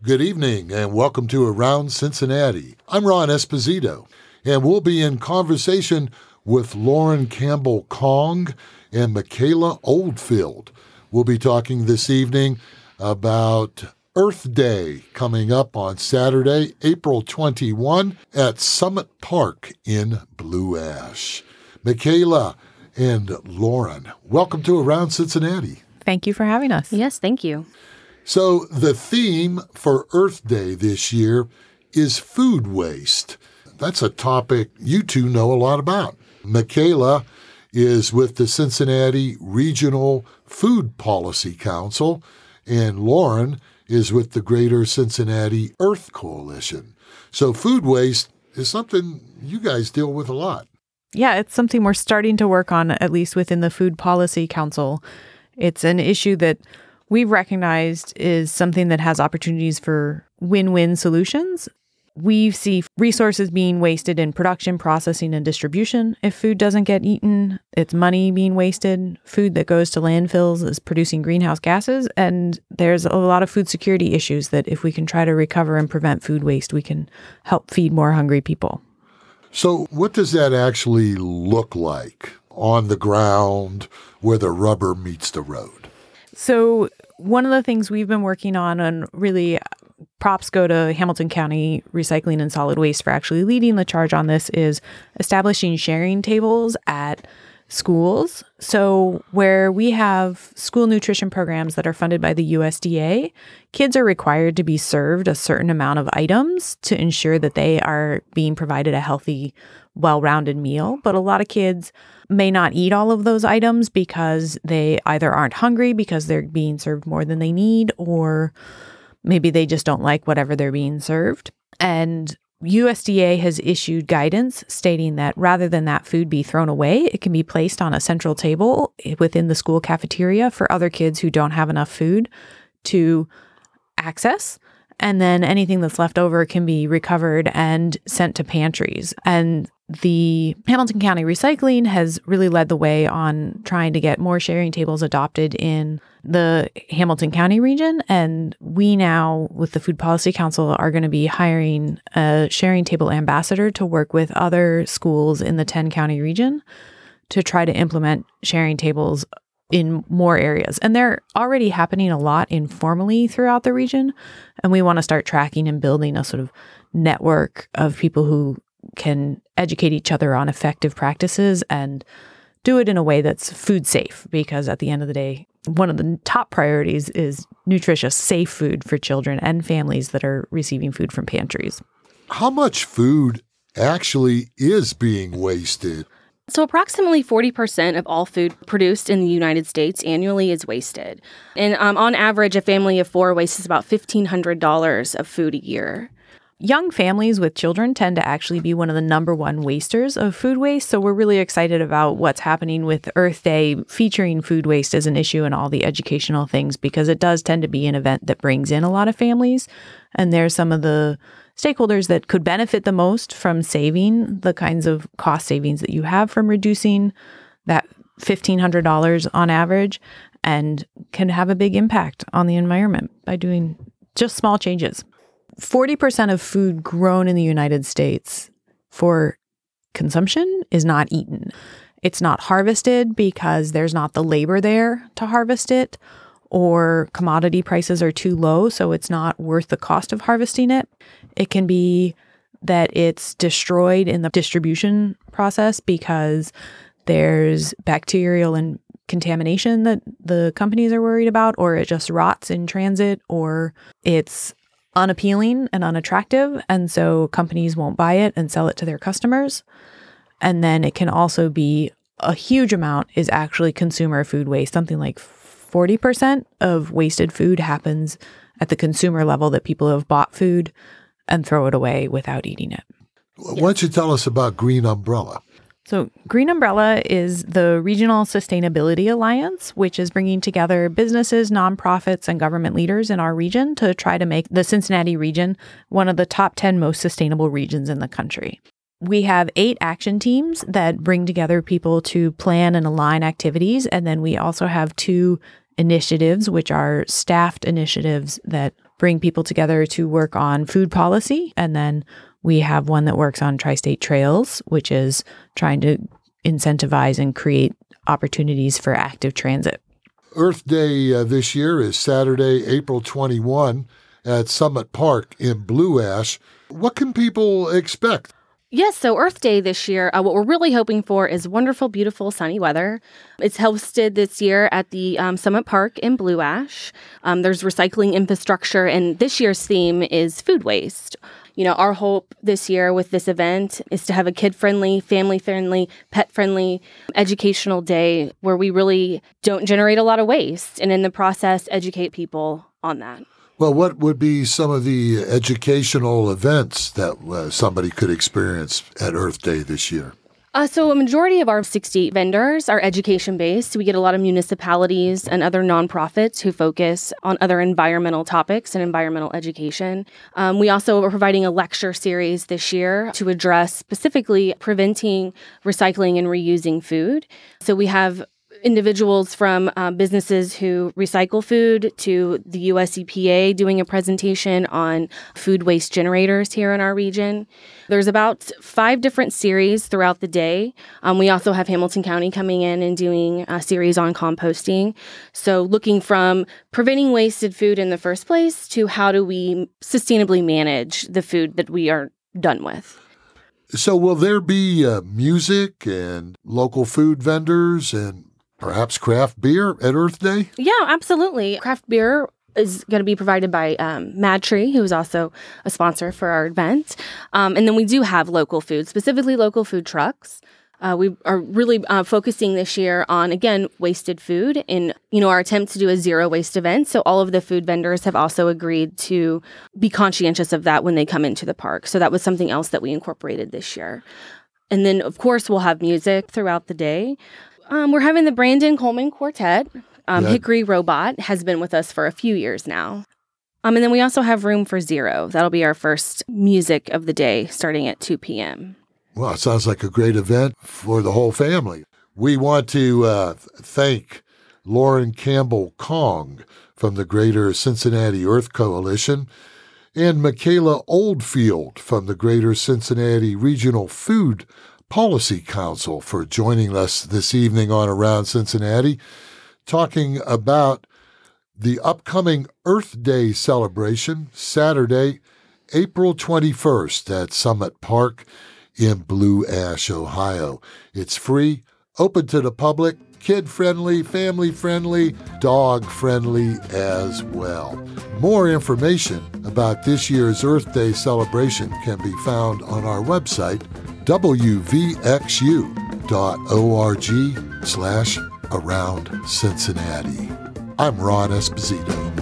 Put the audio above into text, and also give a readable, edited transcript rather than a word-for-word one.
Good evening and welcome to Around Cincinnati. I'm Ron Esposito, and we'll be in conversation with Lauren Campbell-Kong and Michaela Oldfield. We'll be talking this evening about Earth Day coming up on Saturday, April 21 at Summit Park in Blue Ash. Michaela and Lauren, welcome to Around Cincinnati. Thank you for having us. Yes, thank you. So the theme for Earth Day this year is food waste. That's a topic you two know a lot about. Michaela is with the Cincinnati Regional Food Policy Council, and Lauren is with the Greater Cincinnati Earth Coalition. So food waste is something you guys deal with a lot. Yeah, it's something we're starting to work on, at least within the Food Policy Council. It's an issue that we've recognized is something that has opportunities for win-win solutions. We see resources being wasted in production, processing, and distribution. If food doesn't get eaten, it's money being wasted. Food that goes to landfills is producing greenhouse gases. And there's a lot of food security issues that if we can try to recover and prevent food waste, we can help feed more hungry people. So what does that actually look like on the ground where the rubber meets the road? So one of the things we've been working on, and really props go to Hamilton County Recycling and Solid Waste for actually leading the charge on this, is establishing sharing tables at schools. So where we have school nutrition programs that are funded by the USDA, kids are required to be served a certain amount of items to ensure that they are being provided a healthy, well-rounded meal. But a lot of kids may not eat all of those items because they either aren't hungry because they're being served more than they need, or maybe they just don't like whatever they're being served. And USDA has issued guidance stating that rather than that food be thrown away, it can be placed on a central table within the school cafeteria for other kids who don't have enough food to access. And then anything that's left over can be recovered and sent to pantries. And the Hamilton County Recycling has really led the way on trying to get more sharing tables adopted in the Hamilton County region. And we now, with the Food Policy Council, are going to be hiring a sharing table ambassador to work with other schools in the 10-county region to try to implement sharing tables in more areas. And they're already happening a lot informally throughout the region. And we want to start tracking and building a sort of network of people who can educate each other on effective practices and do it in a way that's food safe. Because at the end of the day, one of the top priorities is nutritious, safe food for children and families that are receiving food from pantries. How much food actually is being wasted? So approximately 40% of all food produced in the United States annually is wasted. And on average, a family of four wastes about $1,500 of food a year. Young families with children tend to actually be one of the number one wasters of food waste. So we're really excited about what's happening with Earth Day featuring food waste as an issue and all the educational things, because it does tend to be an event that brings in a lot of families. And there's some of the stakeholders that could benefit the most from saving the kinds of cost savings that you have from reducing that $1,500 on average, and can have a big impact on the environment by doing just small changes. 40% of food grown in the United States for consumption is not eaten. It's not harvested because there's not the labor there to harvest it, or commodity prices are too low, so it's not worth the cost of harvesting it. It can be that it's destroyed in the distribution process because there's bacterial and contamination that the companies are worried about, or it just rots in transit, or it's unappealing and unattractive, and so companies won't buy it and sell it to their customers. And then it can also be a huge amount is actually consumer food waste. Something like 40% of wasted food happens at the consumer level, that people have bought food and throw it away without eating it. Why don't you tell us about Green Umbrella? So Green Umbrella is the Regional Sustainability Alliance, which is bringing together businesses, nonprofits, and government leaders in our region to try to make the Cincinnati region one of the top 10 most sustainable regions in the country. We have 8 action teams that bring together people to plan and align activities. And then we also have 2 initiatives, which are staffed initiatives that bring people together to work on food policy. And then we have one that works on Tri-State Trails, which is trying to incentivize and create opportunities for active transit. Earth Day this year is Saturday, April 21 at Summit Park in Blue Ash. What can people expect? Yes, so Earth Day this year, what we're really hoping for is wonderful, beautiful, sunny weather. It's hosted this year at the Summit Park in Blue Ash. There's recycling infrastructure, and this year's theme is food waste. You know, our hope this year with this event is to have a kid-friendly, family-friendly, pet-friendly, educational day where we really don't generate a lot of waste, and in the process, educate people on that. Well, what would be some of the educational events that somebody could experience at Earth Day this year? So a majority of our 68 vendors are education-based. We get a lot of municipalities and other nonprofits who focus on other environmental topics and environmental education. We also are providing a lecture series this year to address specifically preventing, recycling, and reusing food. So we have individuals from businesses who recycle food to the US EPA doing a presentation on food waste generators here in our region. There's about 5 different series throughout the day. We also have Hamilton County coming in and doing a series on composting. So looking from preventing wasted food in the first place to how do we sustainably manage the food that we are done with. So will there be music and local food vendors and perhaps craft beer at Earth Day? Yeah, absolutely. Craft beer is going to be provided by Mad Tree, who is also a sponsor for our event. And then we do have local food, specifically local food trucks. We are really focusing this year on, again, wasted food in, our attempt to do a zero waste event. So all of the food vendors have also agreed to be conscientious of that when they come into the park. So that was something else that we incorporated this year. And then, of course, we'll have music throughout the day. We're having the Brandon Coleman Quartet. Hickory Robot has been with us for a few years now. And then we also have Room for Zero. That'll be our first music of the day starting at 2 p.m. Well, it sounds like a great event for the whole family. We want to thank Lauren Campbell Kong from the Greater Cincinnati Earth Coalition and Michaela Oldfield from the Greater Cincinnati Regional Food Policy Council for joining us this evening on Around Cincinnati, talking about the upcoming Earth Day celebration, Saturday, April 21st at Summit Park in Blue Ash, Ohio. It's free, open to the public, kid-friendly, family-friendly, dog-friendly as well. More information about this year's Earth Day celebration can be found on our website, wvxu.org/Around Cincinnati. I'm Ron Esposito.